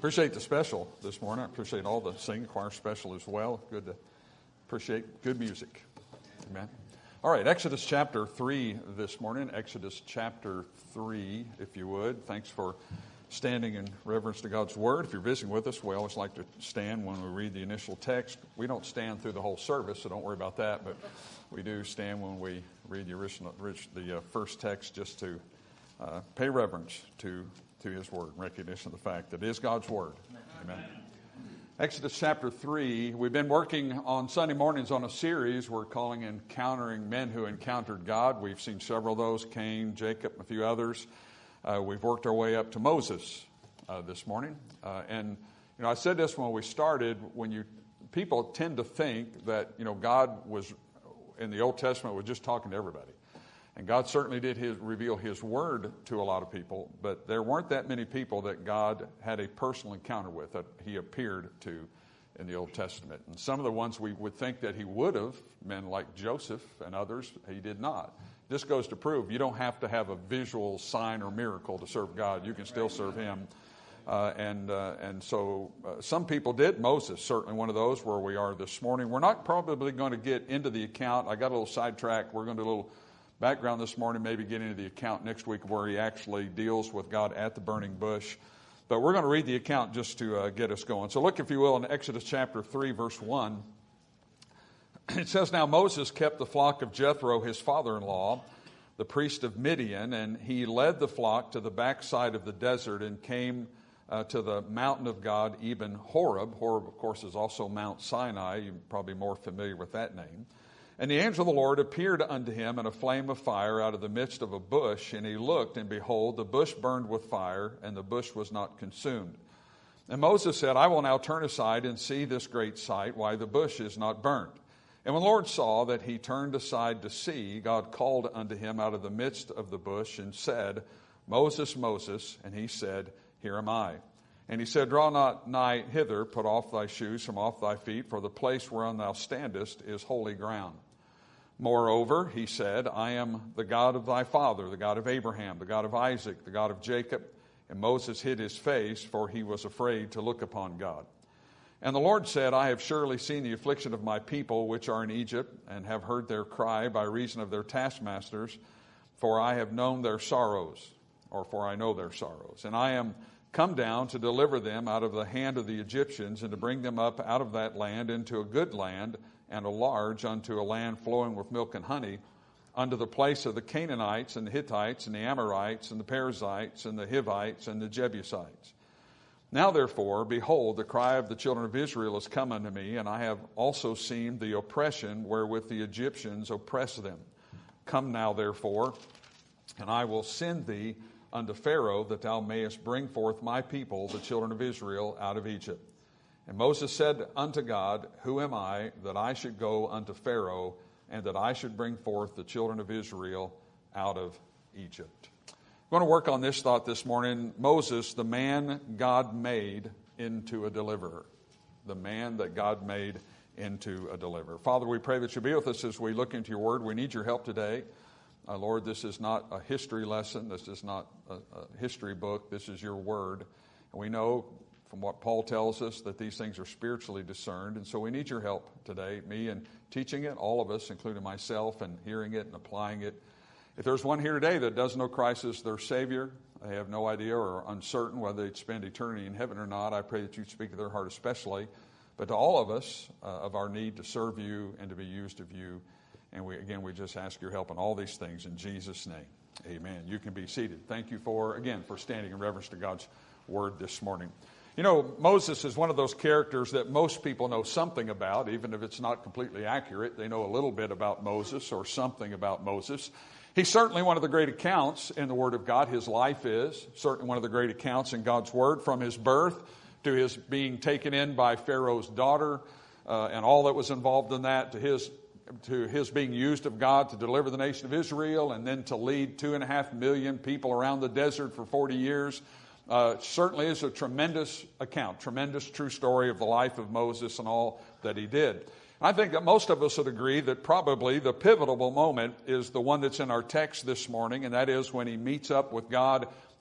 Appreciate the special this morning. I appreciate all the singing choir special as well. Good to appreciate good music. Amen. All right, Exodus chapter 3 this morning. Exodus chapter 3, if you would. Thanks for standing in reverence to God's Word. If you're visiting with us, we always like to stand when we read the initial text. We don't stand through the whole service, so don't worry about that. But we do stand when we read the first text just to pay reverence to His Word, in recognition of the fact that it is God's Word. Amen. Exodus chapter 3, we've been working on Sunday mornings on a series we're calling Encountering Men Who Encountered God. We've seen several of those, Cain, Jacob, a few others. We've worked our way up to Moses this morning. And I said this when we started, people tend to think that, God was, in the Old Testament, was just talking to everybody. And God certainly did reveal His Word to a lot of people, but there weren't that many people that God had a personal encounter with, that He appeared to in the Old Testament. And some of the ones we would think that He would have, men like Joseph and others, He did not. This goes to prove you don't have to have a visual sign or miracle to serve God. You can still serve Him. And so some people did. Moses, certainly one of those, where we are this morning. We're not probably going to get into the account. I got a little sidetracked. We're going to do a little background this morning, maybe get into the account next week where he actually deals with God at the burning bush. But we're going to read the account just to get us going. So look, if you will, in Exodus chapter 3, verse 1. It says, "Now Moses kept the flock of Jethro, his father-in-law, the priest of Midian, and he led the flock to the backside of the desert and came to the mountain of God, even Horeb." Horeb, of course, is also Mount Sinai. You're probably more familiar with that name. "And the angel of the Lord appeared unto him in a flame of fire out of the midst of a bush. And he looked, and behold, the bush burned with fire, and the bush was not consumed. And Moses said, I will now turn aside and see this great sight, why the bush is not burnt. And when the Lord saw that he turned aside to see, God called unto him out of the midst of the bush and said, Moses, Moses. And he said, Here am I. And he said, Draw not nigh hither, put off thy shoes from off thy feet, for the place whereon thou standest is holy ground. Moreover, he said, I am the God of thy father, the God of Abraham, the God of Isaac, the God of Jacob. And Moses hid his face, for he was afraid to look upon God. And the Lord said, I have surely seen the affliction of my people which are in Egypt, and have heard their cry by reason of their taskmasters, for I have known their sorrows, or for I know their sorrows. And I am come down to deliver them out of the hand of the Egyptians, and to bring them up out of that land into a good land, and a large, unto a land flowing with milk and honey, unto the place of the Canaanites and the Hittites and the Amorites and the Perizzites and the Hivites and the Jebusites. Now therefore, behold, the cry of the children of Israel is come unto me, and I have also seen the oppression wherewith the Egyptians oppress them. Come now therefore, and I will send thee unto Pharaoh, that thou mayest bring forth my people, the children of Israel, out of Egypt. And Moses said unto God, Who am I, that I should go unto Pharaoh, and that I should bring forth the children of Israel out of Egypt? I'm going to work on this thought this morning. Moses, the man God made into a deliverer. The man that God made into a deliverer. Father, we pray that you'll be with us as we look into your word. We need your help today. Lord, this is not a history lesson. This is not a history book. This is your word. And we know from what Paul tells us that these things are spiritually discerned. And so we need your help today, me in teaching it, all of us, including myself, and hearing it and applying it. If there's one here today that doesn't know Christ as their Savior, they have no idea or are uncertain whether they'd spend eternity in heaven or not, I pray that you speak to their heart especially. But to all of us, of our need to serve you and to be used of you. And we just ask your help in all these things in Jesus' name. Amen. You can be seated. Thank you for standing in reverence to God's word this morning. Moses is one of those characters that most people know something about, even if it's not completely accurate. They know a little bit about Moses or something about Moses. He's certainly one of the great accounts in the Word of God. His life is certainly one of the great accounts in God's Word, from his birth to his being taken in by Pharaoh's daughter and all that was involved in that, to his being used of God to deliver the nation of Israel, and then to lead 2.5 million people around the desert for 40 years. Certainly is a tremendous account, tremendous true story of the life of Moses and all that he did. I think that most of us would agree that probably the pivotal moment is the one that's in our text this morning, and that is when he meets up with God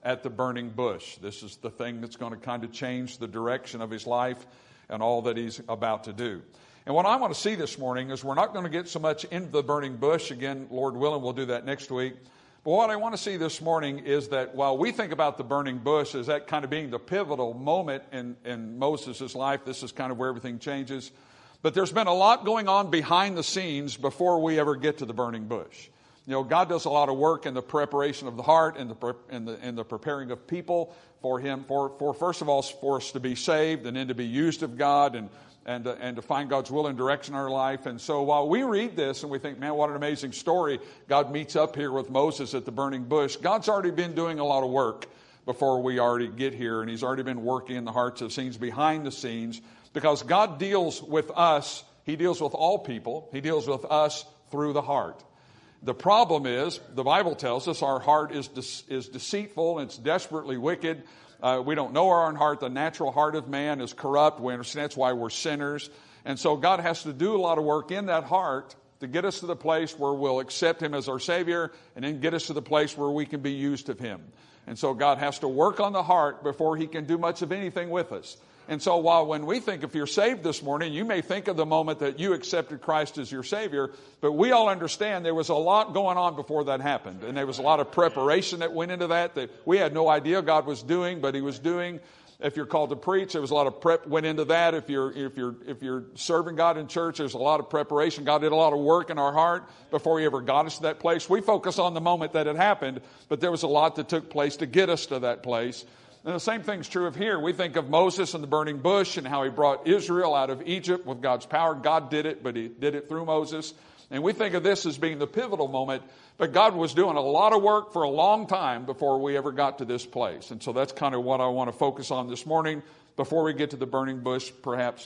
at the burning bush. This is the thing that's going to kind of change the direction of his life and all that he's about to do. And what I want to see this morning is we're not going to get so much into the burning bush. Again, Lord willing, we'll do that next week. But what I want to see this morning is that while we think about the burning bush as that kind of being the pivotal moment in Moses' life, this is kind of where everything changes. But there's been a lot going on behind the scenes before we ever get to the burning bush. You know, God does a lot of work in the preparation of the heart and the preparing of people for Him, for first of all, for us to be saved and then to be used of God and to find God's will and direction in our life. And so while we read this and we think, man, what an amazing story, God meets up here with Moses at the burning bush, God's already been doing a lot of work before we already get here, and He's already been working in the hearts of scenes, behind the scenes, because God deals with us. He deals with all people. He deals with us through the heart. The problem is, the Bible tells us our heart is deceitful and it's desperately wicked. We don't know our own heart. The natural heart of man is corrupt. We understand that's why we're sinners. And so God has to do a lot of work in that heart to get us to the place where we'll accept Him as our Savior and then get us to the place where we can be used of Him. And so God has to work on the heart before He can do much of anything with us. And so while when we think, if you're saved this morning, you may think of the moment that you accepted Christ as your Savior, but we all understand there was a lot going on before that happened. And there was a lot of preparation that went into that we had no idea God was doing, but He was doing. If you're called to preach, there was a lot of prep went into that. If you're serving God in church, there's a lot of preparation. God did a lot of work in our heart before He ever got us to that place. We focus on the moment that it happened, but there was a lot that took place to get us to that place. And the same thing's true of here. We think of Moses and the burning bush and how he brought Israel out of Egypt with God's power. God did it, but He did it through Moses. And we think of this as being the pivotal moment. But God was doing a lot of work for a long time before we ever got to this place. And so that's kind of what I want to focus on this morning before we get to the burning bush, perhaps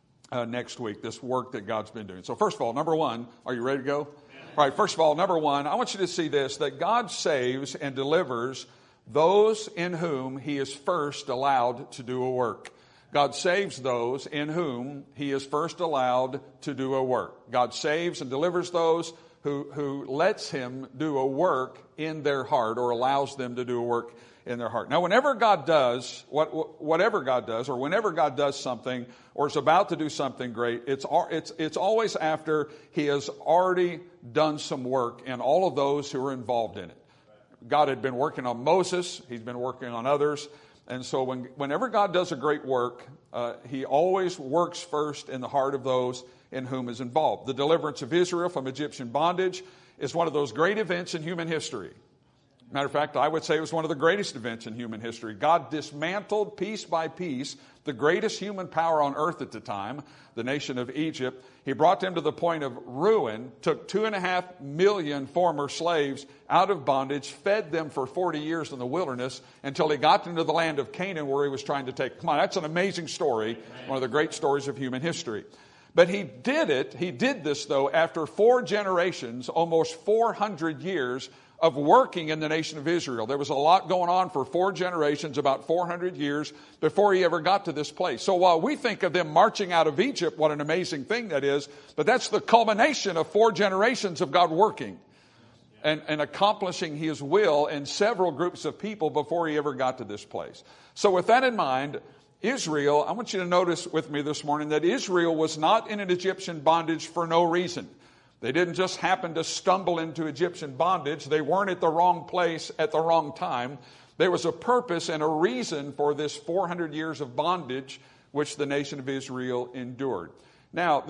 next week, this work that God's been doing. So first of all, number one, are you ready to go? All right, first of all, number one, I want you to see this, that God saves and delivers those in whom He is first allowed to do a work. God saves those in whom He is first allowed to do a work. God saves and delivers those who lets Him do a work in their heart, or allows them to do a work in their heart. Now, whenever God does, whatever God does, or whenever God does something, or is about to do something great, it's always after He has already done some work in all of those who are involved in it. God had been working on Moses. He's been working on others. And so whenever God does a great work, He always works first in the heart of those in whom is involved. The deliverance of Israel from Egyptian bondage is one of those great events in human history. Matter of fact, I would say it was one of the greatest events in human history. God dismantled piece by piece the greatest human power on earth at the time, the nation of Egypt. He brought them to the point of ruin, took 2.5 million former slaves out of bondage, fed them for 40 years in the wilderness until He got them to the land of Canaan where He was trying to take. Come on, that's an amazing story, one of the great stories of human history. But He did this though after 4 generations, almost 400 years of working in the nation of Israel. There was a lot going on for 4 generations, about 400 years, before He ever got to this place. So while we think of them marching out of Egypt, what an amazing thing that is, but that's the culmination of 4 generations of God working and accomplishing His will in several groups of people before He ever got to this place. So with that in mind, Israel, I want you to notice with me this morning that Israel was not in an Egyptian bondage for no reason. They didn't just happen to stumble into Egyptian bondage. They weren't at the wrong place at the wrong time. There was a purpose and a reason for this 400 years of bondage which the nation of Israel endured. Now,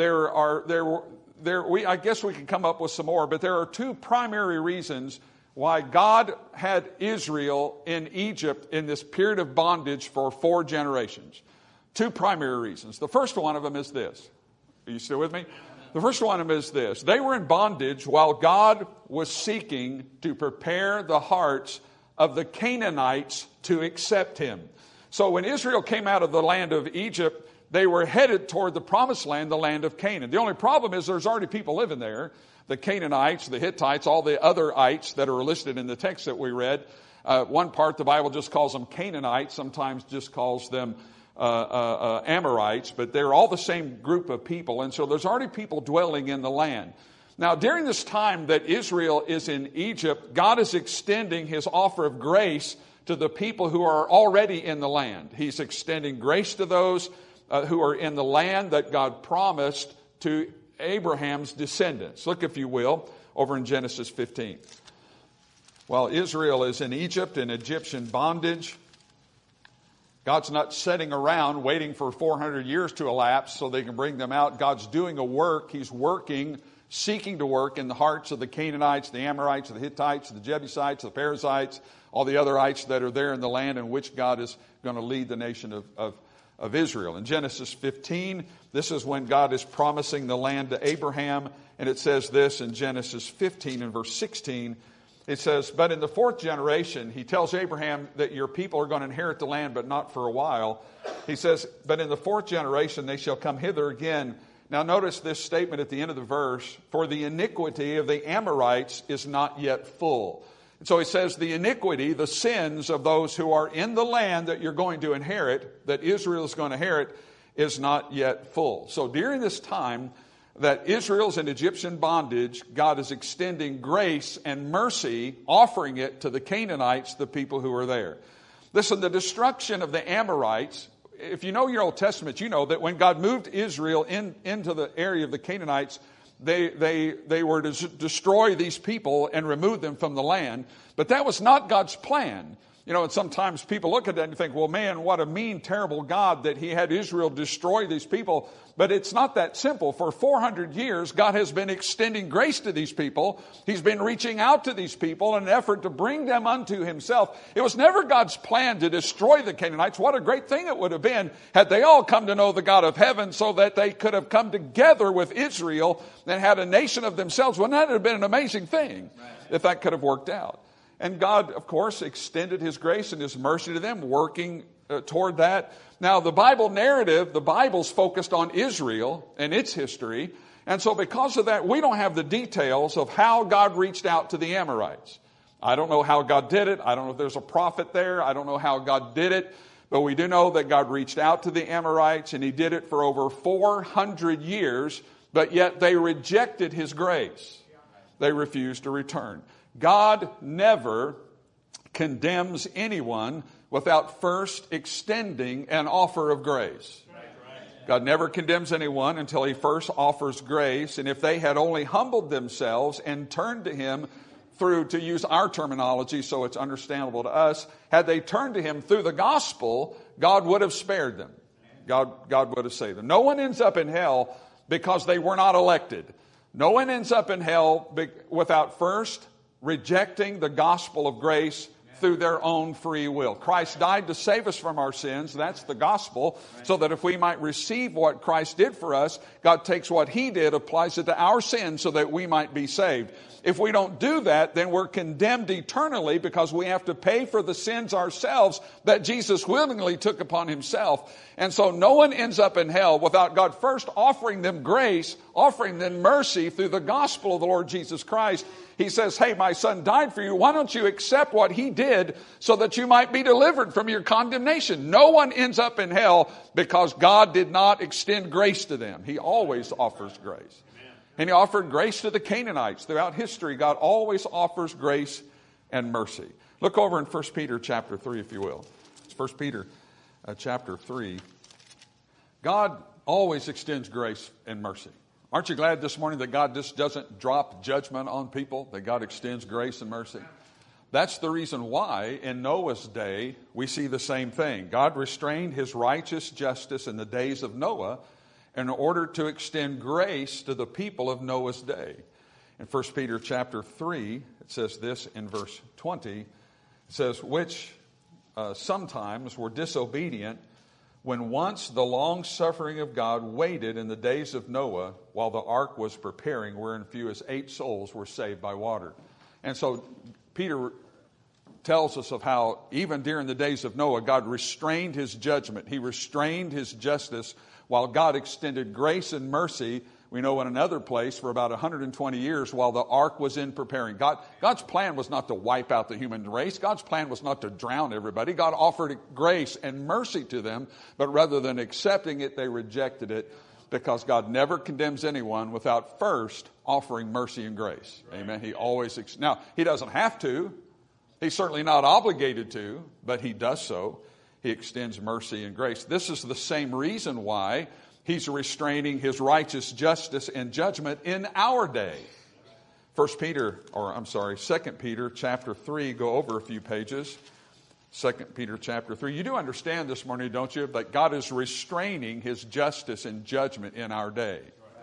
I guess we can come up with some more, but there are 2 primary reasons why God had Israel in Egypt in this period of bondage for 4 generations. 2 primary reasons. The first one of them is this. Are you still with me? The first one of them is this. They were in bondage while God was seeking to prepare the hearts of the Canaanites to accept Him. So when Israel came out of the land of Egypt, they were headed toward the promised land, the land of Canaan. The only problem is there's already people living there. The Canaanites, the Hittites, all the other ites that are listed in the text that we read. One part, the Bible just calls them Canaanites, sometimes just calls them Amorites, but they're all the same group of people. And so there's already people dwelling in the land. Now, during this time that Israel is in Egypt, God is extending His offer of grace to the people who are already in the land. He's extending grace to those who are in the land that God promised to Abraham's descendants. Look, if you will, over in Genesis 15. While Israel is in Egypt in Egyptian bondage, God's not sitting around waiting for 400 years to elapse so they can bring them out. God's doing a work. He's working, seeking to work in the hearts of the Canaanites, the Amorites, the Hittites, the Jebusites, the Perizzites, all the other ites that are there in the land in which God is going to lead the nation of Israel. In Genesis 15, this is when God is promising the land to Abraham. And it says this in Genesis 15 and verse 16. It says, but in the fourth generation, he tells Abraham that your people are going to inherit the land, but not for a while. He says, but in the fourth generation, they shall come hither again. Now notice this statement at the end of the verse, for the iniquity of the Amorites is not yet full. And so he says the iniquity, the sins of those who are in the land that you're going to inherit, that Israel is going to inherit, is not yet full. So during this time that Israel's in Egyptian bondage, God is extending grace and mercy, offering it to the Canaanites, the people who are there. Listen, the destruction of the Amorites, if you know your Old Testament, you know that when God moved Israel into the area of the Canaanites, they were to destroy these people and remove them from the land. But that was not God's plan. You know, and sometimes people look at that and think, well, man, what a mean, terrible God that he had Israel destroy these people. But it's not that simple. For 400 years, God has been extending grace to these people. He's been reaching out to these people in an effort to bring them unto himself. It was never God's plan to destroy the Canaanites. What a great thing it would have been had they all come to know the God of heaven so that they could have come together with Israel and had a nation of themselves. Wouldn't that have been an amazing thing if that could have worked out? And God, of course, extended his grace and his mercy to them, working toward that. Now, the Bible narrative, the Bible's focused on Israel and its history. And so because of that, we don't have the details of how God reached out to the Amorites. I don't know how God did it. I don't know if there's a prophet there. I don't know how God did it. But we do know that God reached out to the Amorites, and he did it for over 400 years. But yet they rejected his grace. They refused to return. God never condemns anyone without first extending an offer of grace. God never condemns anyone until he first offers grace. And if they had only humbled themselves and turned to him through, to use our terminology so it's understandable to us, had they turned to him through the gospel, God would have spared them. God would have saved them. No one ends up in hell because they were not elected. No one ends up in hell without first rejecting the gospel of grace through their own free will. Christ died to save us from our sins. That's the gospel. So that if we might receive what Christ did for us, God takes what he did, applies it to our sins so that we might be saved. If we don't do that, then we're condemned eternally because we have to pay for the sins ourselves that Jesus willingly took upon himself. And so no one ends up in hell without God first offering them grace, offering them mercy through the gospel of the Lord Jesus Christ. He says, hey, my son died for you. Why don't you accept what he did so that you might be delivered from your condemnation? No one ends up in hell because God did not extend grace to them. He always offers grace. And he offered grace to the Canaanites. Throughout history, God always offers grace and mercy. Look over in 1 Peter chapter 3, if you will. It's 1 Peter chapter 3. God always extends grace and mercy. Aren't you glad this morning that God just doesn't drop judgment on people, that God extends grace and mercy? That's the reason why in Noah's day we see the same thing. God restrained his righteous justice in the days of Noah in order to extend grace to the people of Noah's day. In 1 Peter chapter 3, it says this in verse 20. It says, which sometimes were disobedient when once the long suffering of God waited in the days of Noah while the ark was preparing, wherein few as 8 souls were saved by water. And so Peter tells us of how even during the days of Noah, God restrained his judgment. He restrained his justice while God extended grace and mercy. We know in another place for about 120 years while the ark was in preparing. God's plan was not to wipe out the human race. God's plan was not to drown everybody. God offered grace and mercy to them, but rather than accepting it, they rejected it because God never condemns anyone without first offering mercy and grace. Amen. He always, now, he doesn't have to. He's certainly not obligated to, but he does so. He extends mercy and grace. This is the same reason why he's restraining his righteous justice and judgment in our day. 2 Peter chapter 3, go over a few pages. 2 Peter chapter 3. You do understand this morning, don't you, that God is restraining his justice and judgment in our day.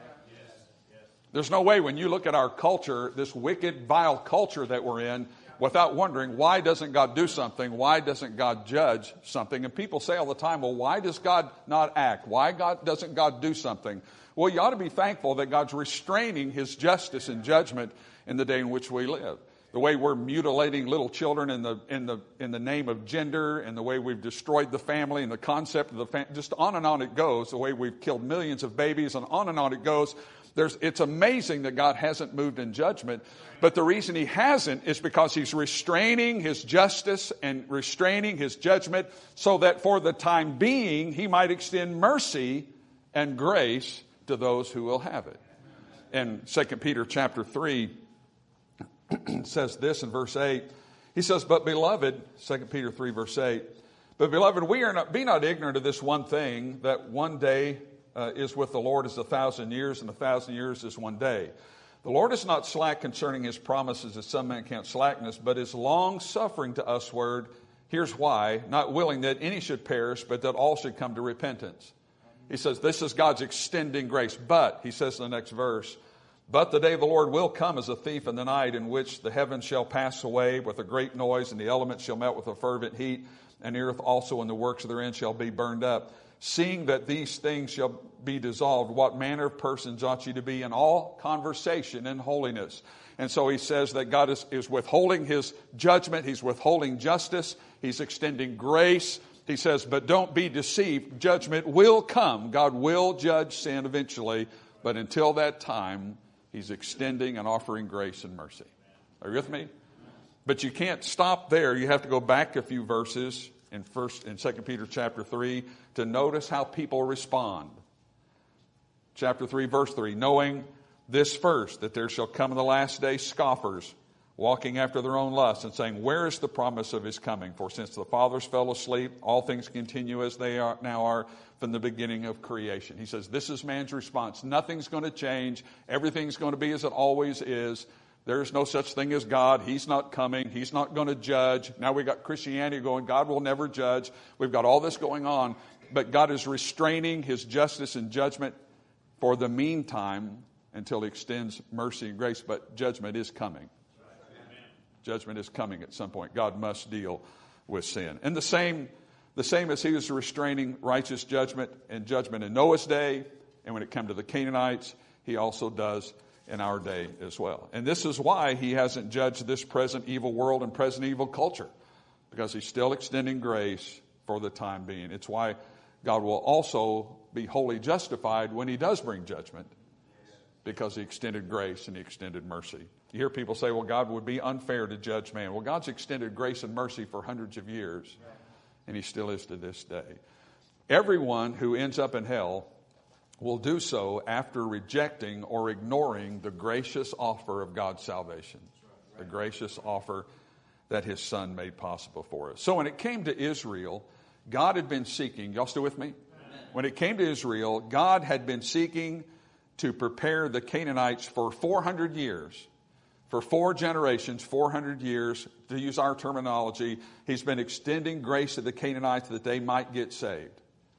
There's no way when you look at our culture, this wicked, vile culture that we're in, without wondering, why doesn't God do something? Why doesn't God judge something? And people say all the time, well, why does God not act? Why doesn't God do something? Well, you ought to be thankful that God's restraining his justice and judgment in the day in which we live. The way we're mutilating little children in the name of gender, and the way we've destroyed the family and the concept of the family, just on and on it goes, the way we've killed millions of babies, and on it goes. It's amazing that God hasn't moved in judgment, but the reason he hasn't is because he's restraining his justice and restraining his judgment so that for the time being he might extend mercy and grace to those who will have it. And 2 Peter chapter 3 says this in verse 8. He says, but beloved, 2 Peter 3 verse 8, but beloved, be not ignorant of this one thing, that one day is with the Lord as 1,000 years, and 1,000 years is one day. The Lord is not slack concerning his promises, as some men count slackness, but is long-suffering to usward. Here's why: not willing that any should perish, but that all should come to repentance. He says this is God's extending grace. But, he says in the next verse, but the day of the Lord will come as a thief in the night, in which the heavens shall pass away with a great noise, and the elements shall melt with a fervent heat, and the earth also and the works therein shall be burned up. Seeing that these things shall be dissolved, what manner of persons ought ye to be in all conversation and holiness? And so he says that God is withholding his judgment. He's withholding justice. He's extending grace. He says, but don't be deceived. Judgment will come. God will judge sin eventually. But until that time, he's extending and offering grace and mercy. Are you with me? But you can't stop there. You have to go back a few verses in 2 Peter chapter 3 to notice how people respond. Chapter 3, verse 3, knowing this first, that there shall come in the last day scoffers, walking after their own lusts, and saying, where is the promise of his coming? For since the fathers fell asleep, all things continue as they now are from the beginning of creation. He says, this is man's response. Nothing's going to change. Everything's going to be as it always is. There's no such thing as God. He's not coming. He's not going to judge. Now we've got Christianity going, God will never judge. We've got all this going on. But God is restraining his justice and judgment for the meantime until he extends mercy and grace. But judgment is coming. Judgment is coming at some point. God must deal with sin. And the same as he was restraining righteous judgment in Noah's day, and when it came to the Canaanites, he also does in our day as well. And this is why he hasn't judged this present evil world and present evil culture, because he's still extending grace for the time being. It's why God will also be wholly justified when he does bring judgment, because he extended grace and he extended mercy. You hear people say, well, God would be unfair to judge man. Well, God's extended grace and mercy for hundreds of years, and he still is to this day. Everyone who ends up in hell will do so after rejecting or ignoring the gracious offer of God's salvation, the gracious offer that his son made possible for us. So when it came to Israel, God had been seeking, y'all still with me? Amen. When it came to Israel, God had been seeking to prepare the Canaanites for 400 years. For 4 generations, 400 years, to use our terminology, he's been extending grace to the Canaanites that they might get saved.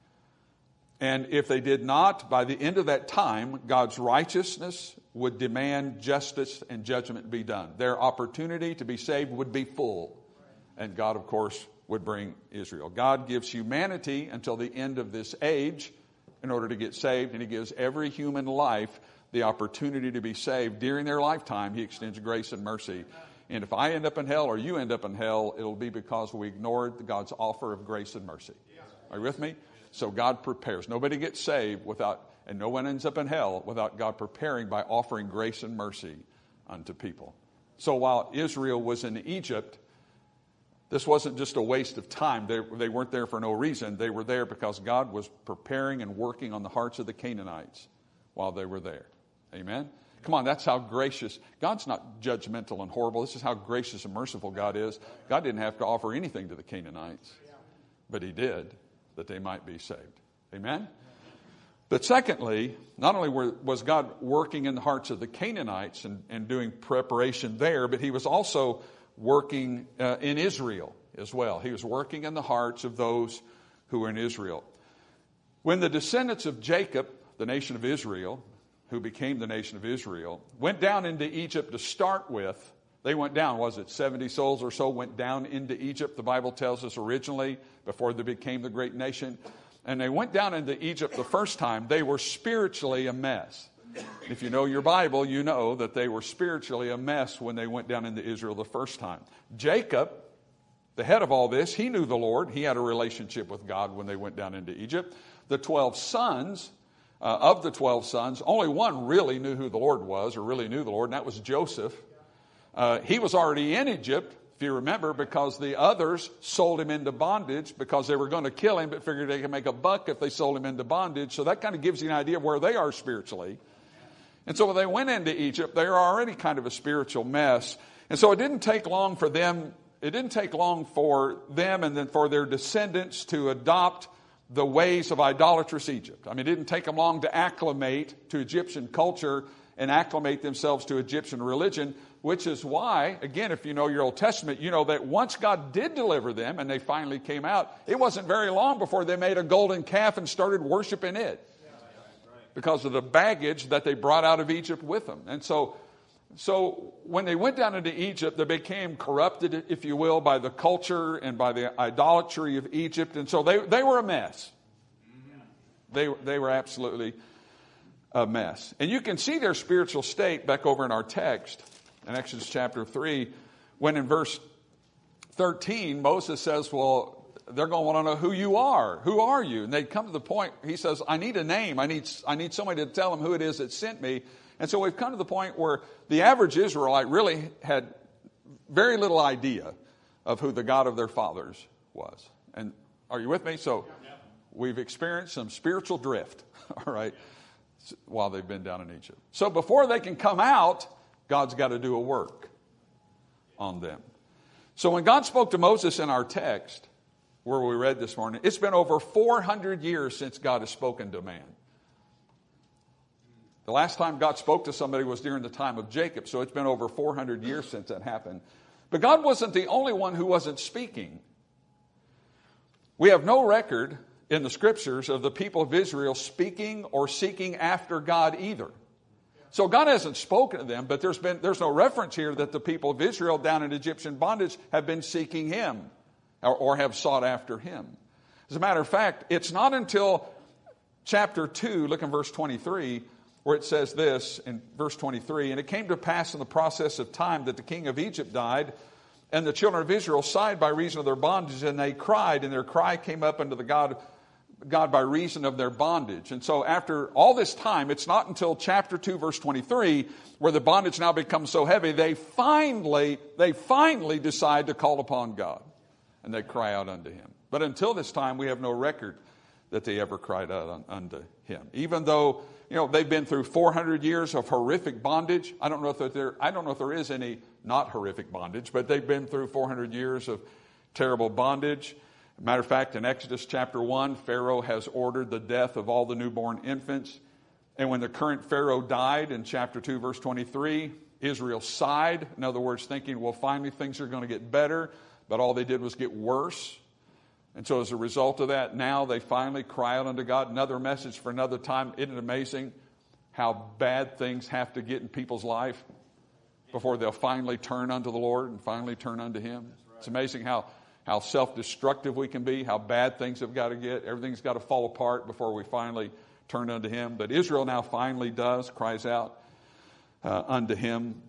And if they did not, by the end of that time, God's righteousness would demand justice and judgment be done. Their opportunity to be saved would be full. And God, of course, would bring Israel. God gives humanity until the end of this age in order to get saved, and he gives every human life the opportunity to be saved. During their lifetime, he extends grace and mercy. And if I end up in hell or you end up in hell, it'll be because we ignored God's offer of grace and mercy. Are you with me? So God prepares. Nobody gets saved and no one ends up in hell without God preparing by offering grace and mercy unto people. So while Israel was in Egypt, this wasn't just a waste of time. They weren't there for no reason. They were there because God was preparing and working on the hearts of the Canaanites while they were there. Amen? Come on, that's how gracious. God's not judgmental and horrible. This is how gracious and merciful God is. God didn't have to offer anything to the Canaanites, but he did, that they might be saved. Amen? But secondly, not only was God working in the hearts of the Canaanites and doing preparation there, but he was also working in Israel as well. He was working in the hearts of those who were in Israel. When the descendants of Jacob, the nation of Israel, who became the nation of Israel, went down into Egypt to start with, they went down, 70 souls or so went down into Egypt, the Bible tells us originally, before they became the great nation. And they went down into Egypt the first time. They were spiritually a mess. If you know your Bible, you know that they were spiritually a mess when they went down into Israel the first time. Jacob, the head of all this, he knew the Lord. He had a relationship with God when they went down into Egypt. The 12 sons, of the 12 sons, only one really knew who the Lord was, or really knew the Lord, and that was Joseph. He was already in Egypt, if you remember, because the others sold him into bondage because they were going to kill him, but figured they could make a buck if they sold him into bondage. So that kind of gives you an idea of where they are spiritually. And so when they went into Egypt, they were already kind of a spiritual mess. And so it didn't take long for them. It didn't take long for them and then for their descendants to adopt the ways of idolatrous Egypt. I mean, it didn't take them long to acclimate to Egyptian culture and acclimate themselves to Egyptian religion, which is why, again, if you know your Old Testament, you know that once God did deliver them and they finally came out, it wasn't very long before they made a golden calf and started worshiping it because of the baggage that they brought out of Egypt with them. And so when they went down into Egypt, they became corrupted, if you will, by the culture and by the idolatry of Egypt. And so they were a mess. They were absolutely a mess. And you can see their spiritual state back over in our text in Exodus chapter 3, when in verse 13, Moses says, well, they're going to want to know who you are. Who are you? And they come to the point, he says, I need a name. I need somebody to tell them who it is that sent me. And so we've come to the point where the average Israelite really had very little idea of who the God of their fathers was. And are you with me? So we've experienced some spiritual drift, all right, while they've been down in Egypt. So before they can come out, God's got to do a work on them. So when God spoke to Moses in our text, where we read this morning, it's been over 400 years since God has spoken to man. The last time God spoke to somebody was during the time of Jacob, so it's been over 400 years since that happened. But God wasn't the only one who wasn't speaking. We have no record in the scriptures of the people of Israel speaking or seeking after God either. So God hasn't spoken to them, but there's no reference here that the people of Israel down in Egyptian bondage have been seeking him or have sought after him. As a matter of fact, it's not until chapter 2, look in verse 23, where it says this in verse 23, and it came to pass in the process of time that the king of Egypt died, and the children of Israel sighed by reason of their bondage, and they cried, and their cry came up unto the God by reason of their bondage. And so after all this time, it's not until chapter 2, verse 23, where the bondage now becomes so heavy, they finally decide to call upon God. And they cry out unto him. But until this time, we have no record that they ever cried out unto him. Even though, they've been through 400 years of horrific bondage. I don't know if there is any not horrific bondage, but they've been through 400 years of terrible bondage. Matter of fact, in Exodus chapter 1, Pharaoh has ordered the death of all the newborn infants. And when the current Pharaoh died in chapter 2, verse 23, Israel sighed. In other words, thinking, well, finally things are going to get better. But all they did was get worse. And so as a result of that, now they finally cry out unto God. Another message for another time. Isn't it amazing how bad things have to get in people's life before they'll finally turn unto the Lord and finally turn unto him? Right. It's amazing how self-destructive we can be, how bad things have got to get. Everything's got to fall apart before we finally turn unto him. But Israel now finally cries out unto him.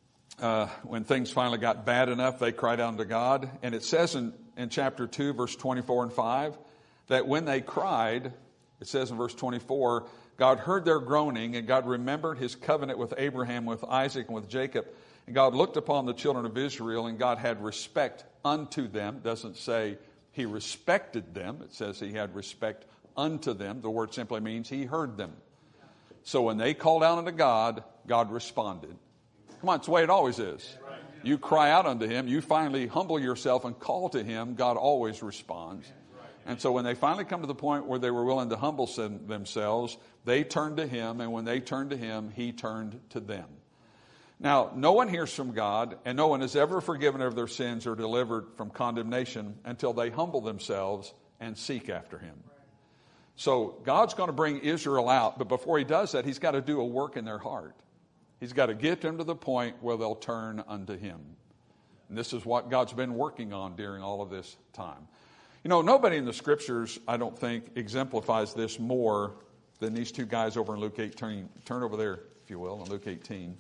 When things finally got bad enough, they cried out unto God. And it says in chapter 2, verse 24 and 5, that when they cried, it says in verse 24, God heard their groaning, and God remembered his covenant with Abraham, with Isaac, and with Jacob. And God looked upon the children of Israel, and God had respect unto them. It doesn't say he respected them. It says he had respect unto them. The word simply means he heard them. So when they called out unto God, God responded. Come on, it's the way it always is. You cry out unto him, you finally humble yourself and call to him, God always responds. And so when they finally come to the point where they were willing to humble themselves, they turned to him, and when they turned to him, he turned to them. Now, no one hears from God, and no one is ever forgiven of their sins or delivered from condemnation until they humble themselves and seek after him. So God's going to bring Israel out, but before he does that, he's got to do a work in their heart. He's got to get them to the point where they'll turn unto him. And this is what God's been working on during all of this time. You know, nobody in the Scriptures, I don't think, exemplifies this more than these two guys over in Luke 18. Turn over there, if you will, in Luke 18.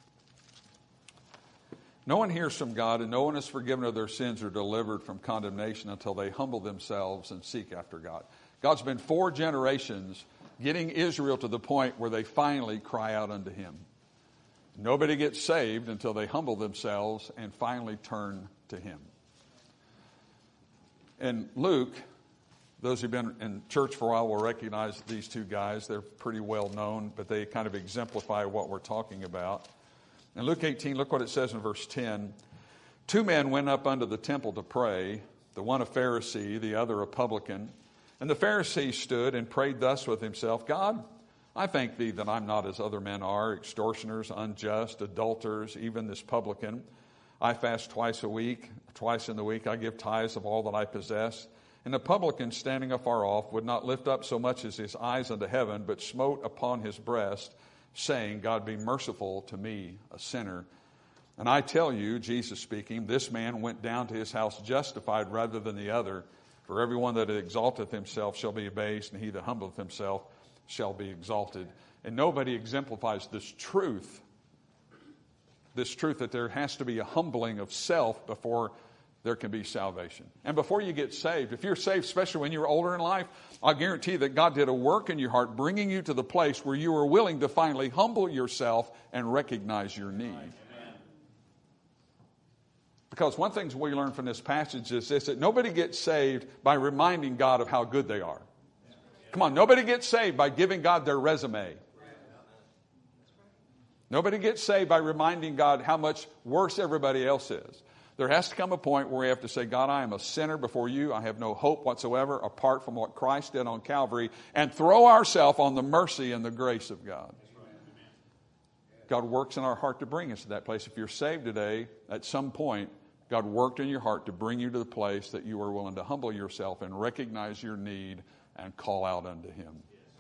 No one hears from God, and no one is forgiven of their sins or delivered from condemnation until they humble themselves and seek after God. God's been 4 generations getting Israel to the point where they finally cry out unto him. Nobody gets saved until they humble themselves and finally turn to him. And Luke, those who've been in church for a while will recognize these two guys. They're pretty well known, but they kind of exemplify what we're talking about. In Luke 18, look what it says in verse 10. 2 men went up unto the temple to pray, the one a Pharisee, the other a publican. And the Pharisee stood and prayed thus with himself, God, I thank thee that I'm not as other men are, extortioners, unjust, adulterers, even this publican. I fast twice in the week I give tithes of all that I possess. And the publican, standing afar off, would not lift up so much as his eyes unto heaven, but smote upon his breast, saying, God, be merciful to me, a sinner. And I tell you, Jesus speaking, this man went down to his house justified rather than the other. For everyone that exalteth himself shall be abased, and he that humbleth himself shall be exalted. And nobody exemplifies this truth that there has to be a humbling of self before there can be salvation. And before you get saved, if you're saved, especially when you're older in life, I'll guarantee that God did a work in your heart, bringing you to the place where you are willing to finally humble yourself and recognize your need. Amen. Because one thing we learn from this passage is this, that nobody gets saved by reminding God of how good they are. Come on, nobody gets saved by giving God their resume. Nobody gets saved by reminding God how much worse everybody else is. There has to come a point where we have to say, God, I am a sinner before you. I have no hope whatsoever apart from what Christ did on Calvary, and throw ourselves on the mercy and the grace of God. God works in our heart to bring us to that place. If you're saved today, at some point, God worked in your heart to bring you to the place that you are willing to humble yourself and recognize your need and call out unto him.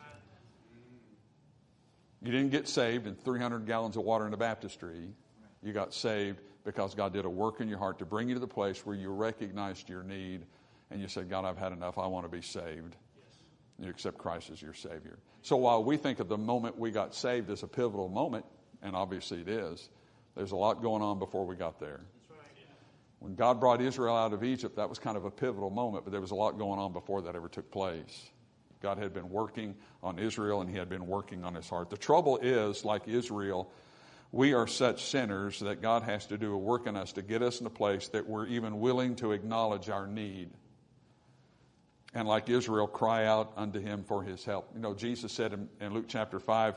You didn't get saved in 300 gallons of water in a baptistry. You got saved because God did a work in your heart to bring you to the place where you recognized your need and you said, God, I've had enough. I want to be saved. And you accept Christ as your Savior. So while we think of the moment we got saved as a pivotal moment, and obviously it is, there's a lot going on before we got there. When God brought Israel out of Egypt, that was kind of a pivotal moment, but there was a lot going on before that ever took place. God had been working on Israel, and he had been working on his heart. The trouble is, like Israel, we are such sinners that God has to do a work in us to get us in a place that we're even willing to acknowledge our need. And like Israel, cry out unto him for his help. You know, Jesus said in Luke chapter 5,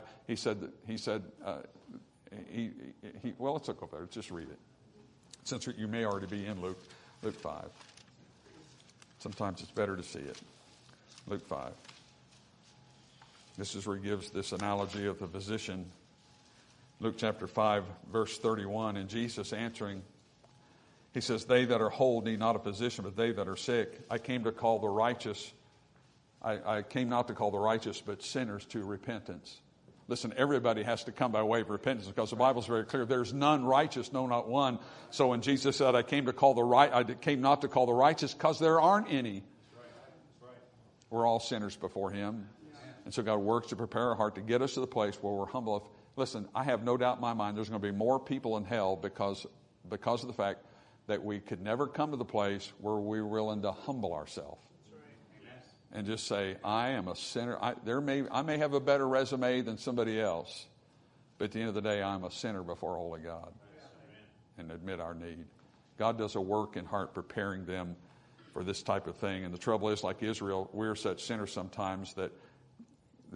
well, let's look over there. Let's just read it. Since you may already be in Luke 5. Sometimes it's better to see it. Luke 5. This is where he gives this analogy of the physician. Luke chapter 5, verse 31. And Jesus answering, he says, they that are whole need not a physician, but they that are sick. I came to call the righteous. I came not to call the righteous, but sinners to repentance. Listen, everybody has to come by way of repentance because the Bible is very clear. There's none righteous, no, not one. So when Jesus said, I came not to call the righteous because there aren't any. We're all sinners before him. And so God works to prepare our heart to get us to the place where we're humble. Listen, I have no doubt in my mind there's going to be more people in hell because of the fact that we could never come to the place where we're willing to humble ourselves. And just say, I am a sinner. I may have a better resume than somebody else, but at the end of the day, I'm a sinner before holy God. And admit our need. God does a work in heart preparing them for this type of thing. And the trouble is, like Israel, we're such sinners sometimes that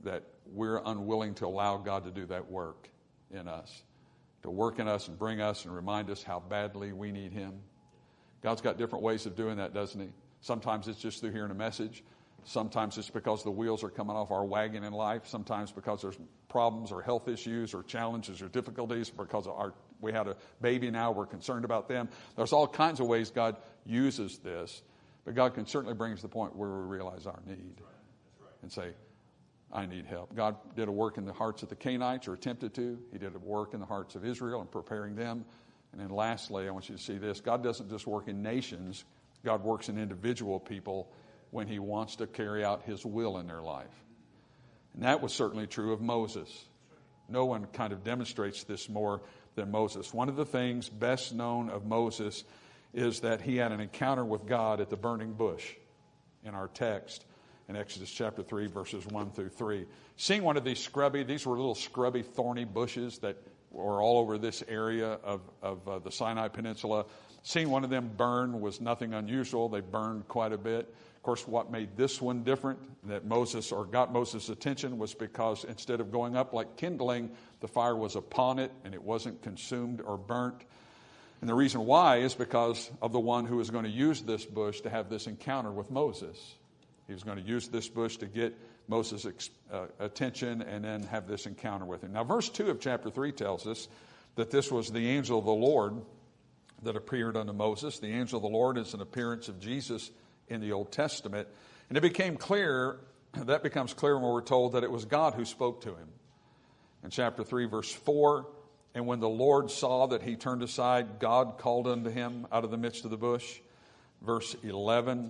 that we're unwilling to allow God to do that work in us, to work in us and bring us and remind us how badly we need Him. God's got different ways of doing that, doesn't He? Sometimes it's just through hearing a message. Sometimes it's because the wheels are coming off our wagon in life. Sometimes because there's problems or health issues or challenges or difficulties because we had a baby now, we're concerned about them. There's all kinds of ways God uses this. But God can certainly bring us to the point where we realize our need and say, I need help. God did a work in the hearts of the Canaanites, or attempted to. He did a work in the hearts of Israel in preparing them. And then lastly, I want you to see this. God doesn't just work in nations. God works in individual people when He wants to carry out His will in their life. And that was certainly true of Moses. No one kind of demonstrates this more than Moses. One of the things best known of Moses is that he had an encounter with God at the burning bush in our text in Exodus chapter 3, verses 1 through 3. Seeing one of these these were little scrubby, thorny bushes that were all over this area of the Sinai Peninsula. Seeing one of them burn was nothing unusual. They burned quite a bit. Of course, what made this one different, that got Moses' attention, was because instead of going up like kindling, the fire was upon it and it wasn't consumed or burnt. And the reason why is because of the one who was going to use this bush to have this encounter with Moses. He was going to use this bush to get Moses' attention and then have this encounter with him. Now, verse 2 of chapter 3 tells us that this was the angel of the Lord that appeared unto Moses. The angel of the Lord is an appearance of Jesus in the Old Testament. And that becomes clear when we're told that it was God who spoke to him. In chapter 3, verse 4, and when the Lord saw that he turned aside, God called unto him out of the midst of the bush. Verse 11,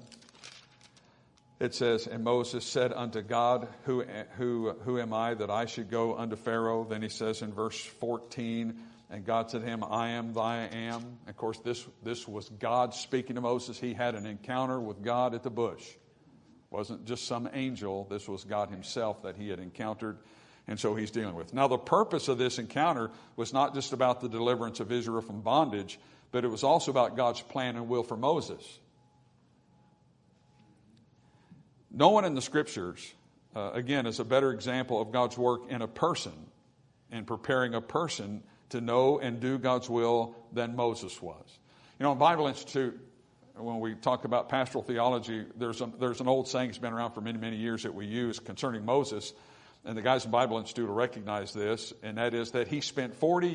it says, and Moses said unto God, who am I that I should go unto Pharaoh? Then he says in verse 14, and God said to him, I am thy I am. Of course, this was God speaking to Moses. He had an encounter with God at the bush. It wasn't just some angel. This was God Himself that he had encountered. And so he's dealing with. Now, the purpose of this encounter was not just about the deliverance of Israel from bondage, but it was also about God's plan and will for Moses. No one in the Scriptures, again, is a better example of God's work in a person, in preparing a person to know and do God's will than Moses was. You know, in Bible Institute, when we talk about pastoral theology, there's an old saying that's been around for many, many years that we use concerning Moses. And the guys in Bible Institute will recognize this, and that is that Moses spent 40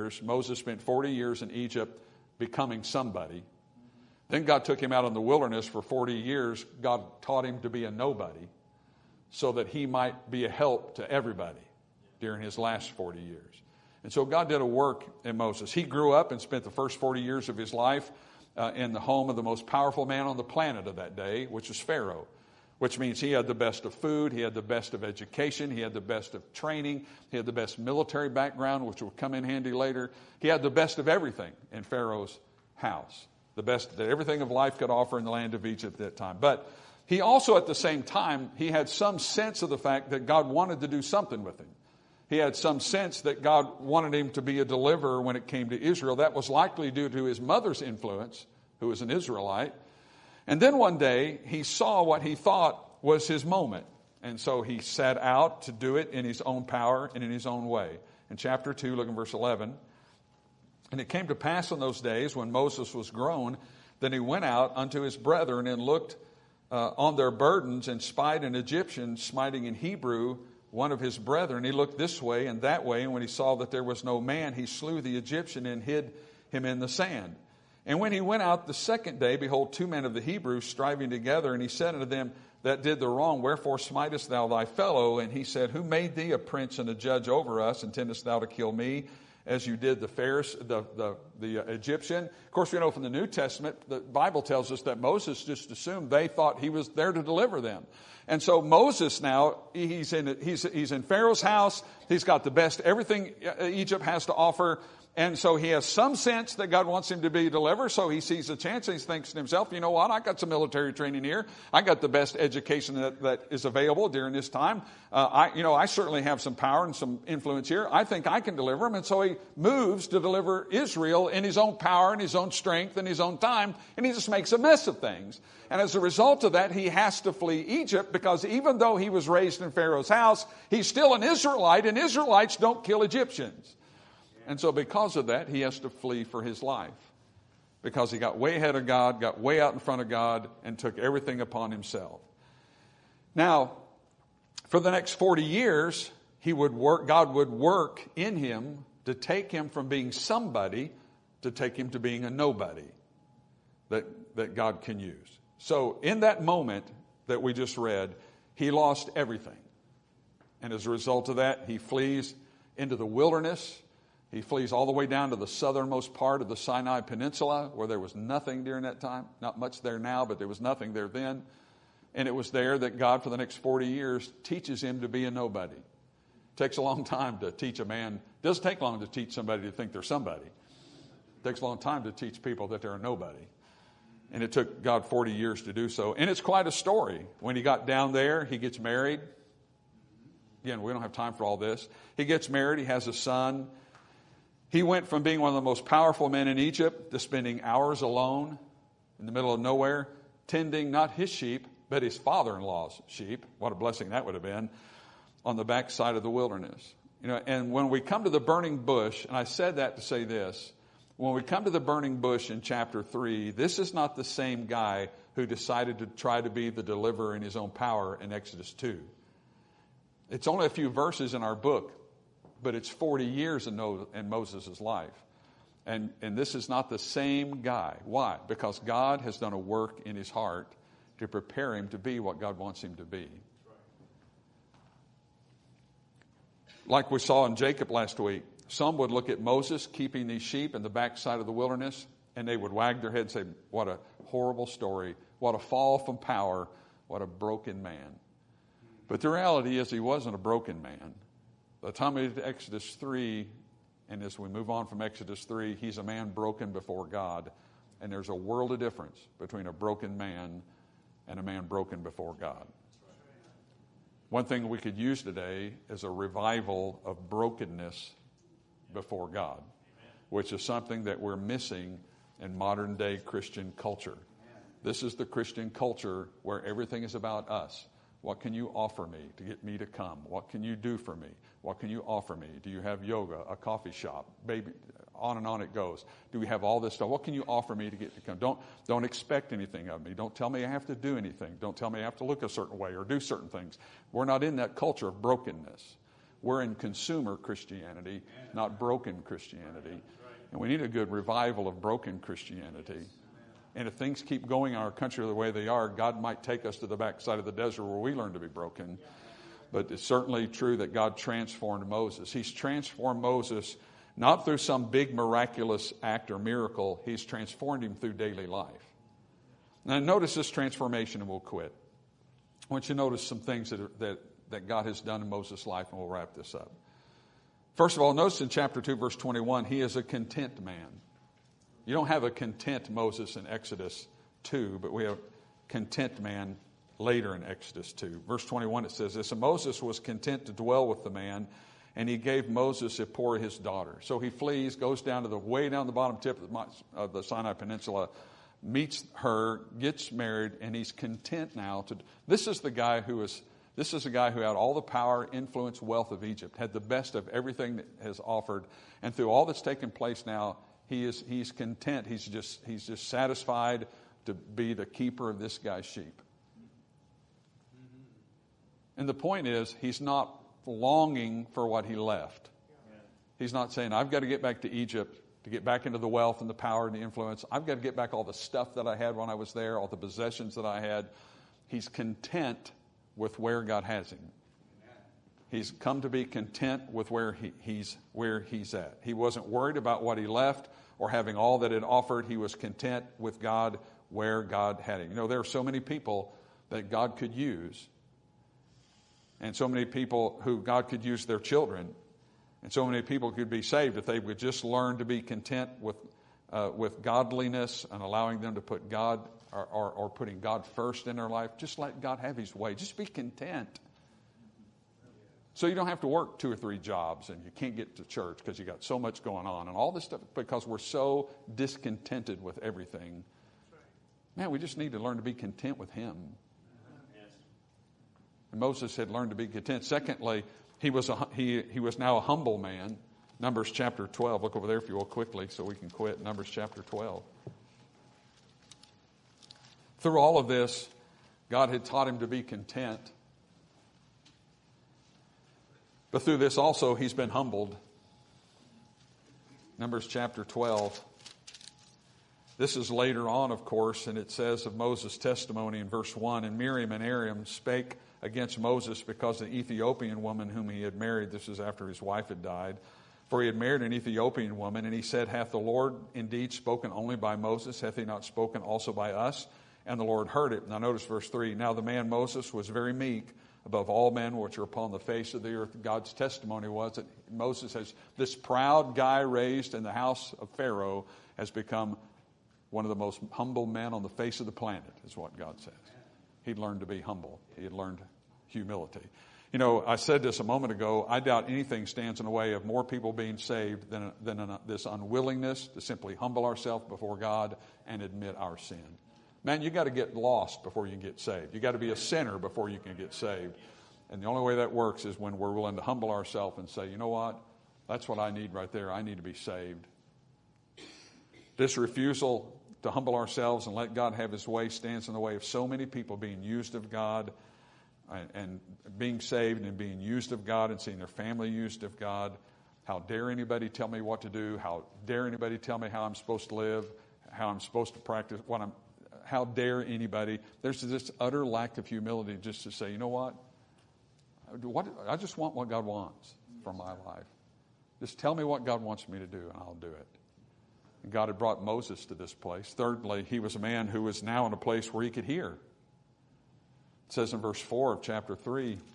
years in Egypt becoming somebody. Then God took him out in the wilderness for 40 years. God taught him to be a nobody so that he might be a help to everybody during his last 40 years. And so God did a work in Moses. He grew up and spent the first 40 years of his life in the home of the most powerful man on the planet of that day, which was Pharaoh. Which means he had the best of food, he had the best of education, he had the best of training, he had the best military background, which will come in handy later. He had the best of everything in Pharaoh's house, the best that everything of life could offer in the land of Egypt at that time. But he also, at the same time, he had some sense of the fact that God wanted to do something with him. He had some sense that God wanted him to be a deliverer when it came to Israel. That was likely due to his mother's influence, who was an Israelite. And then one day, he saw what he thought was his moment. And so he set out to do it in his own power and in his own way. In chapter 2, look in verse 11. And it came to pass in those days when Moses was grown, then he went out unto his brethren and looked on their burdens and spied an Egyptian smiting in Hebrew one of his brethren. He looked this way and that way, and when he saw that there was no man, he slew the Egyptian and hid him in the sand. And when he went out the second day, behold, 2 men of the Hebrews striving together, and he said unto them that did the wrong, wherefore smitest thou thy fellow? And he said, who made thee a prince and a judge over us? Intendest thou to kill me, as you did the Egyptian? Of course, we know from the New Testament, the Bible tells us that Moses just assumed they thought he was there to deliver them. And so Moses now, he's in Pharaoh's house. He's got the best, everything Egypt has to offer. And so he has some sense that God wants him to be delivered. So he sees a chance and he thinks to himself, you know what? I got some military training here. I got the best education that is available during this time. I certainly have some power and some influence here. I think I can deliver him. And so he moves to deliver Israel in his own power and his own strength and his own time. And he just makes a mess of things. And as a result of that, he has to flee Egypt, because even though he was raised in Pharaoh's house, he's still an Israelite, and Israelites don't kill Egyptians. And so because of that, he has to flee for his life, because he got way ahead of God, got way out in front of God, and took everything upon himself. Now, for the next 40 years, God would work in him to take him from being somebody to take him to being a nobody that God can use. So in that moment that we just read, he lost everything. And as a result of that, he flees into the wilderness. He flees all the way down to the southernmost part of the Sinai Peninsula, where there was nothing during that time. Not much there now, but there was nothing there then. And it was there that God, for the next 40 years, teaches him to be a nobody. It takes a long time to teach a man. It doesn't take long to teach somebody to think they're somebody. It takes a long time to teach people that they're a nobody. And it took God 40 years to do so. And it's quite a story. When he got down there, he gets married. Again, we don't have time for all this. He gets married. He has a son. He went from being one of the most powerful men in Egypt to spending hours alone in the middle of nowhere, tending not his sheep, but his father-in-law's sheep. What a blessing that would have been, on the backside of the wilderness. And when we come to the burning bush, and I said that to say this, when we come to the burning bush in chapter 3, this is not the same guy who decided to try to be the deliverer in his own power in Exodus 2. It's only a few verses in our book, but it's 40 years in Moses' life. And this is not the same guy. Why? Because God has done a work in his heart to prepare him to be what God wants him to be. Like we saw in Jacob last week, some would look at Moses keeping these sheep in the backside of the wilderness, and they would wag their head and say, what a horrible story, what a fall from power, what a broken man. But the reality is he wasn't a broken man. By the time we get to Exodus 3, and as we move on from Exodus 3, he's a man broken before God. And there's a world of difference between a broken man and a man broken before God. One thing we could use today is a revival of brokenness before God, which is something that we're missing in modern day Christian culture. This is the Christian culture where everything is about us. What can you offer me to get me to come? What can you do for me? What can you offer me? Do you have yoga, a coffee shop? Baby, on and on it goes. Do we have all this stuff? What can you offer me to get to come? Don't expect anything of me. Don't tell me I have to do anything. Don't tell me I have to look a certain way or do certain things. We're not in that culture of brokenness. We're in consumer Christianity, not broken Christianity. And we need a good revival of broken Christianity. And if things keep going in our country the way they are, God might take us to the backside of the desert where we learn to be broken. But it's certainly true that God transformed Moses. He's transformed Moses not through some big miraculous act or miracle. He's transformed him through daily life. Now notice this transformation, and we'll quit. I want you to notice some things that God has done in Moses' life, and we'll wrap this up. First of all, notice in chapter 2, verse 21, he is a content man. You don't have a content Moses in Exodus 2, but we have a content man later in Exodus 2. Verse 21, it says this, and Moses was content to dwell with the man, and he gave Moses Zipporah his daughter. So he flees, goes down to way down the bottom tip of the Sinai Peninsula, meets her, gets married, and he's content now. This is a guy who had all the power, influence, wealth of Egypt, had the best of everything that has offered, and through all that's taken place now, he's content. He's just satisfied to be the keeper of this guy's sheep. And the point is, he's not longing for what he left. He's not saying, I've got to get back to Egypt to get back into the wealth and the power and the influence. I've got to get back all the stuff that I had when I was there, all the possessions that I had. He's content with where God has him. He's come to be content with where he's at. He wasn't worried about what he left or having all that it offered. He was content with God where God had him. There are so many people that God could use, and so many people who God could use their children. And so many people could be saved if they would just learn to be content with godliness and allowing them to put God or putting God first in their life. Just let God have His way. Just be content. So you don't have to work 2 or 3 jobs and you can't get to church because you got so much going on and all this stuff because we're so discontented with everything. Man, we just need to learn to be content with Him. And Moses had learned to be content. Secondly, he was now a humble man. Numbers chapter 12. Look over there if you will quickly so we can quit. Numbers chapter 12. Through all of this, God had taught him to be content. But through this also, he's been humbled. Numbers chapter 12. This is later on, of course, and it says of Moses' testimony in verse 1, and Miriam and Aaron spake against Moses because the Ethiopian woman whom he had married, this is after his wife had died, for he had married an Ethiopian woman, and he said, hath the Lord indeed spoken only by Moses? Hath he not spoken also by us? And the Lord heard it. Now notice verse 3. Now the man Moses was very meek above all men which are upon the face of the earth. God's testimony was that Moses has, this proud guy raised in the house of Pharaoh, has become one of the most humble men on the face of the planet, is what God says. He'd learned to be humble. He had learned humility. You know, I said this a moment ago. I doubt anything stands in the way of more people being saved than this unwillingness to simply humble ourselves before God and admit our sin. Man, you got to get lost before you can get saved. You got to be a sinner before you can get saved. And the only way that works is when we're willing to humble ourselves and say, you know what? That's what I need right there. I need to be saved. This refusal to humble ourselves and let God have His way stands in the way of so many people being used of God and being saved and being used of God and seeing their family used of God. How dare anybody tell me what to do? How dare anybody tell me how I'm supposed to live? How I'm supposed to practice? How dare anybody? There's this utter lack of humility just to say, you know what? I just want what God wants for my life. Just tell me what God wants me to do and I'll do it. And God had brought Moses to this place. Thirdly, he was a man who was now in a place where he could hear. It says in verse 4 of chapter 3, it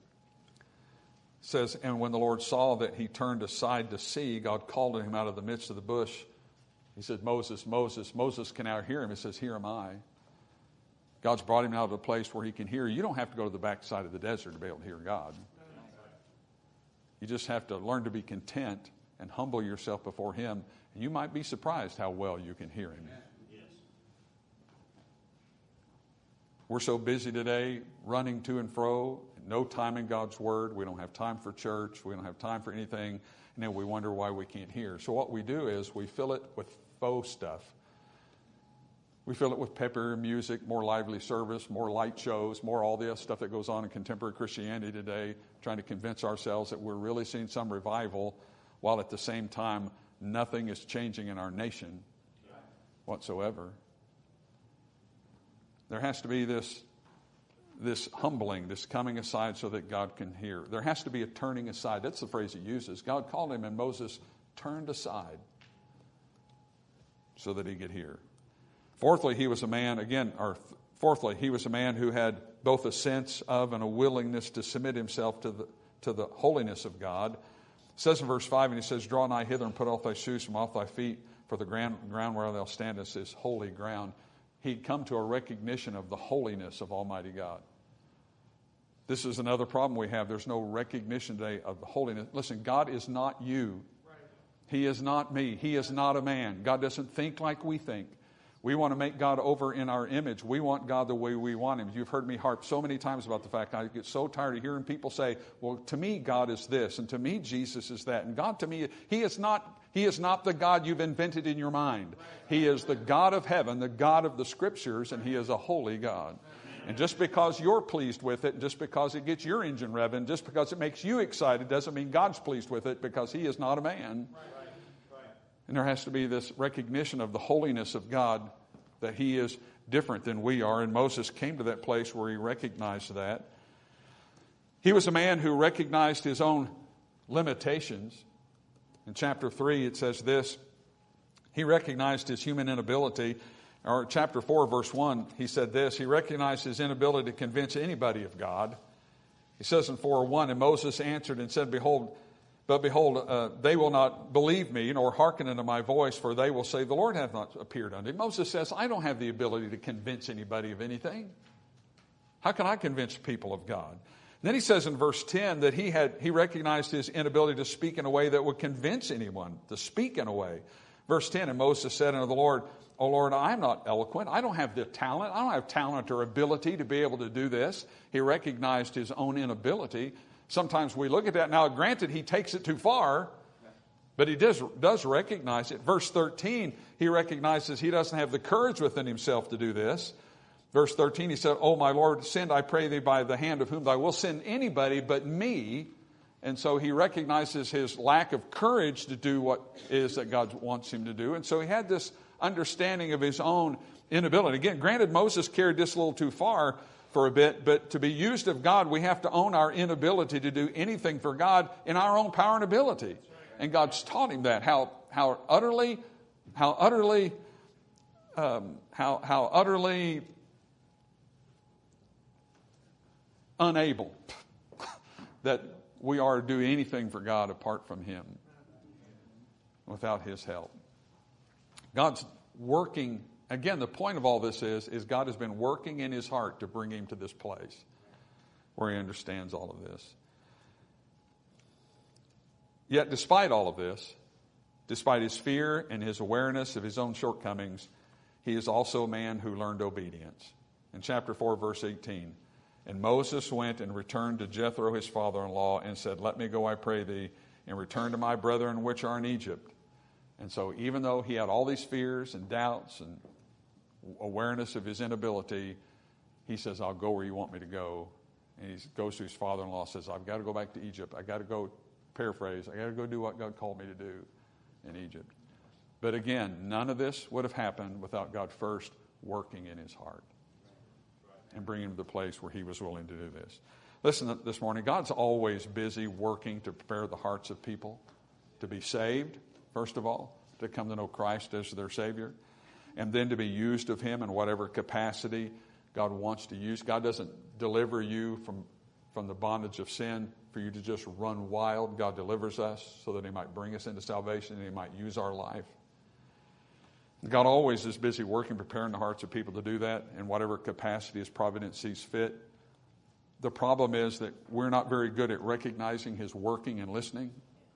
says, and when the Lord saw that he turned aside to see, God called to him out of the midst of the bush. He said, Moses, Moses. Moses can now hear him. He says, here am I. God's brought him out of a place where he can hear. You don't have to go to the backside of the desert to be able to hear God. You just have to learn to be content and humble yourself before Him. And you might be surprised how well you can hear Him. Yes. We're so busy today running to and fro, no time in God's Word. We don't have time for church. We don't have time for anything. And then we wonder why we can't hear. So what we do is we fill it with faux stuff. We fill it with peppier music, more lively service, more light shows, more all this stuff that goes on in contemporary Christianity today, trying to convince ourselves that we're really seeing some revival, while at the same time nothing is changing in our nation whatsoever. There has to be this humbling, this coming aside so that God can hear. There has to be a turning aside. That's the phrase He uses. God called him and Moses turned aside so that he could hear. Fourthly, he was a man who had both a sense of and a willingness to submit himself to the holiness of God. It says in verse 5, and he says, draw nigh hither and put off thy shoes from off thy feet, for the ground where thou standest is holy ground. He'd come to a recognition of the holiness of Almighty God. This is another problem we have. There's no recognition today of the holiness. Listen, God is not you. He is not me. He is not a man. God doesn't think like we think. We want to make God over in our image. We want God the way we want Him. You've heard me harp so many times about the fact I get so tired of hearing people say, well, to me, God is this, and to me, Jesus is that. And God, to me, He is not the God you've invented in your mind. He is the God of heaven, the God of the Scriptures, and He is a holy God. And just because you're pleased with it, just because it gets your engine revving, just because it makes you excited, doesn't mean God's pleased with it, because He is not a man. And there has to be this recognition of the holiness of God, that He is different than we are. And Moses came to that place where he recognized that. He was a man who recognized his own limitations. In chapter 3, it says this. He recognized his human inability. Or chapter 4, verse 1, he said this. He recognized his inability to convince anybody of God. He says in 4:1, and Moses answered and said, behold, But behold, they will not believe me, nor hearken unto my voice, for they will say, the Lord hath not appeared unto him. Moses says, I don't have the ability to convince anybody of anything. How can I convince people of God? And then he says in verse 10 that he recognized his inability to speak in a way that would convince anyone to speak in a way. Verse 10, and Moses said unto the Lord, O Lord, I am not eloquent. I don't have the talent. I don't have talent or ability to be able to do this. He recognized his own inability. Sometimes we look at that. Now, granted, he takes it too far, but he does recognize it. Verse 13, he recognizes he doesn't have the courage within himself to do this. Verse 13, he said, O my Lord, send, I pray thee, by the hand of whom thou wilt send anybody but me. And so he recognizes his lack of courage to do what is that God wants him to do. And so he had this understanding of his own inability. Again, granted, Moses carried this a little too far for a bit, but to be used of God, we have to own our inability to do anything for God in our own power and ability. And God's taught him that, how utterly unable that we are to do anything for God apart from him, without his help. God's working. Again, the point of all this is God has been working in his heart to bring him to this place where he understands all of this. Yet despite all of this, despite his fear and his awareness of his own shortcomings, he is also a man who learned obedience. In chapter 4, verse 18, and Moses went and returned to Jethro, his father-in-law, and said, let me go, I pray thee, and return to my brethren which are in Egypt. And so even though he had all these fears and doubts and awareness of his inability, he says, I'll go where you want me to go. And he goes to his father-in-law, says, I've got to go back to Egypt. I've got to go, paraphrase, I've got to go do what God called me to do in Egypt. But again, none of this would have happened without God first working in his heart and bringing him to the place where he was willing to do this. Listen, this morning, God's always busy working to prepare the hearts of people to be saved, first of all, to come to know Christ as their Savior, and then to be used of him in whatever capacity God wants to use. God doesn't deliver you from the bondage of sin for you to just run wild. God delivers us so that he might bring us into salvation and he might use our life. God always is busy working, preparing the hearts of people to do that in whatever capacity his providence sees fit. The problem is that we're not very good at recognizing his working and listening.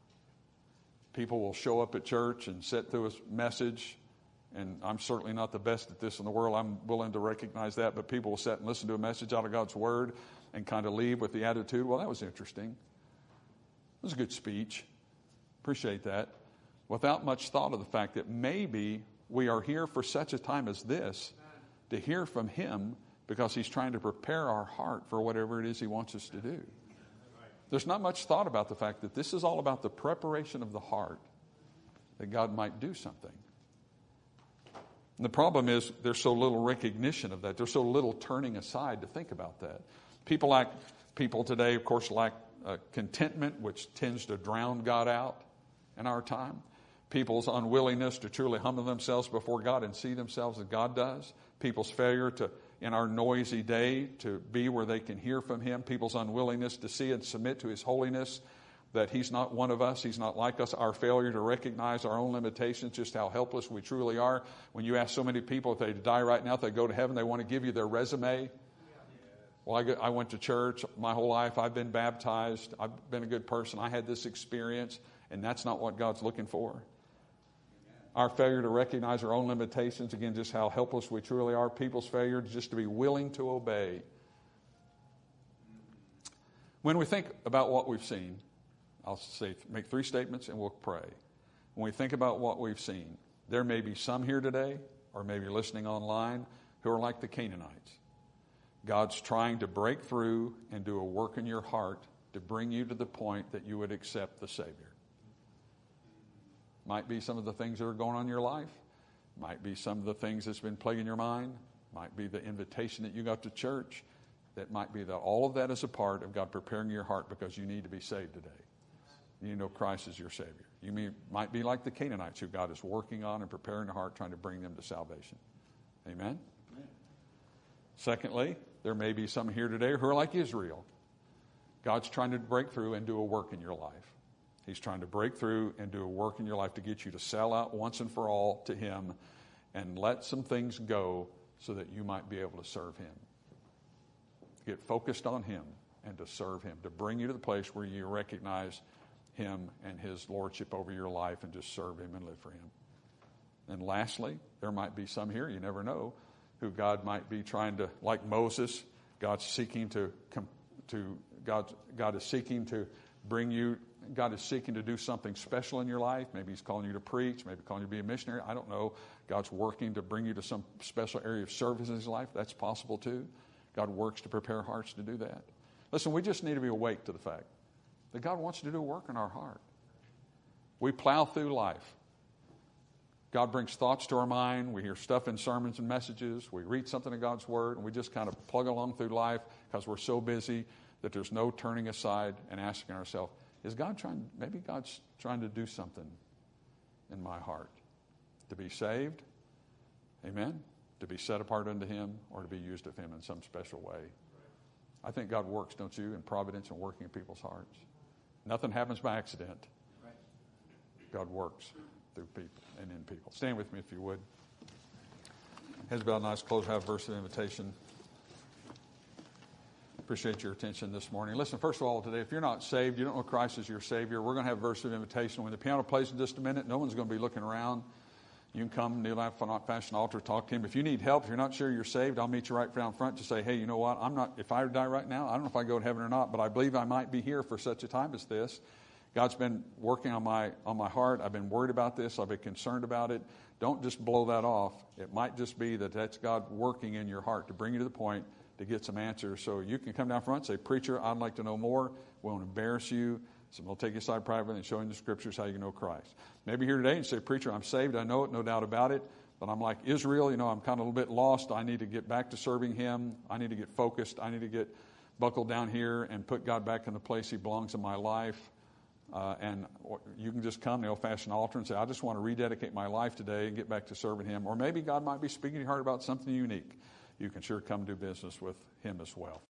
People will show up at church and sit through a message, and I'm certainly not the best at this in the world. I'm willing to recognize that, but people will sit and listen to a message out of God's Word and kind of leave with the attitude, well, that was interesting. It was a good speech. Appreciate that. Without much thought of the fact that maybe we are here for such a time as this to hear from him because he's trying to prepare our heart for whatever it is he wants us to do. There's not much thought about the fact that this is all about the preparation of the heart, that God might do something. And the problem is there's so little recognition of that. There's so little turning aside to think about that. People today, of course, lack contentment, which tends to drown God out in our time. People's unwillingness to truly humble themselves before God and see themselves as God does. People's failure to, in our noisy day, to be where they can hear from him. People's unwillingness to see and submit to his holiness, that he's not one of us, he's not like us. Our failure to recognize our own limitations, just how helpless we truly are. When you ask so many people if they die right now, if they go to heaven, they want to give you their resume. Well, I went to church my whole life. I've been baptized. I've been a good person. I had this experience, and that's not what God's looking for. Our failure to recognize our own limitations, again, just how helpless we truly are. People's failure just to be willing to obey. When we think about what we've seen, I'll make three statements and we'll pray. When we think about what we've seen, there may be some here today, or maybe listening online, who are like the Canaanites. God's trying to break through and do a work in your heart to bring you to the point that you would accept the Savior. Might be some of the things that are going on in your life. Might be some of the things that's been plaguing your mind. Might be the invitation that you got to church. That might be that all of that is a part of God preparing your heart because you need to be saved today. You know Christ is your Savior. You might be like the Canaanites who God is working on and preparing the heart, trying to bring them to salvation. Amen? Amen. Secondly, there may be some here today who are like Israel. God's trying to break through and do a work in your life. He's trying to break through and do a work in your life to get you to sell out once and for all to Him and let some things go so that you might be able to serve Him. Get focused on Him and to serve Him, to bring you to the place where you recognize Him and His lordship over your life and just serve Him and live for Him. And lastly, there might be some here, you never know, who God might be trying to, like Moses, God is seeking to bring you, God is seeking to do something special in your life. Maybe He's calling you to preach, maybe calling you to be a missionary. I don't know. God's working to bring you to some special area of service in His life. That's possible too. God works to prepare hearts to do that. Listen, we just need to be awake to the fact that God wants to do a work in our heart. We plow through life. God brings thoughts to our mind. We hear stuff in sermons and messages. We read something in God's Word, and we just kind of plug along through life because we're so busy that there's no turning aside and asking ourselves, maybe God's trying to do something in my heart. To be saved, amen, to be set apart unto Him, or to be used of Him in some special way. I think God works, don't you, in providence and working in people's hearts. Nothing happens by accident. God works through people and in people. Stand with me if you would. Heads bowed and eyes closed. Have a verse of invitation. Appreciate your attention this morning. Listen, first of all, today, if you're not saved, you don't know Christ as your Savior, we're going to have a verse of invitation. When the piano plays in just a minute, no one's going to be looking around. You can come, kneel at the Fashion Altar, talk to Him. If you need help, if you're not sure you're saved, I'll meet you right down front to say, hey, you know what, if I die right now, I don't know if I go to heaven or not, but I believe I might be here for such a time as this. God's been working on my heart. I've been worried about this. I've been concerned about it. Don't just blow that off. It might just be that's God working in your heart to bring you to the point to get some answers. So you can come down front and say, preacher, I'd like to know more. We won't embarrass you. So we'll take you aside privately and show you in the Scriptures how you can know Christ. Maybe here today and say, preacher, I'm saved. I know it, no doubt about it. But I'm like Israel, I'm kind of a little bit lost. I need to get back to serving Him. I need to get focused. I need to get buckled down here and put God back in the place He belongs in my life. And you can just come to the old-fashioned altar and say, I just want to rededicate my life today and get back to serving Him. Or maybe God might be speaking to your heart about something unique. You can sure come do business with Him as well.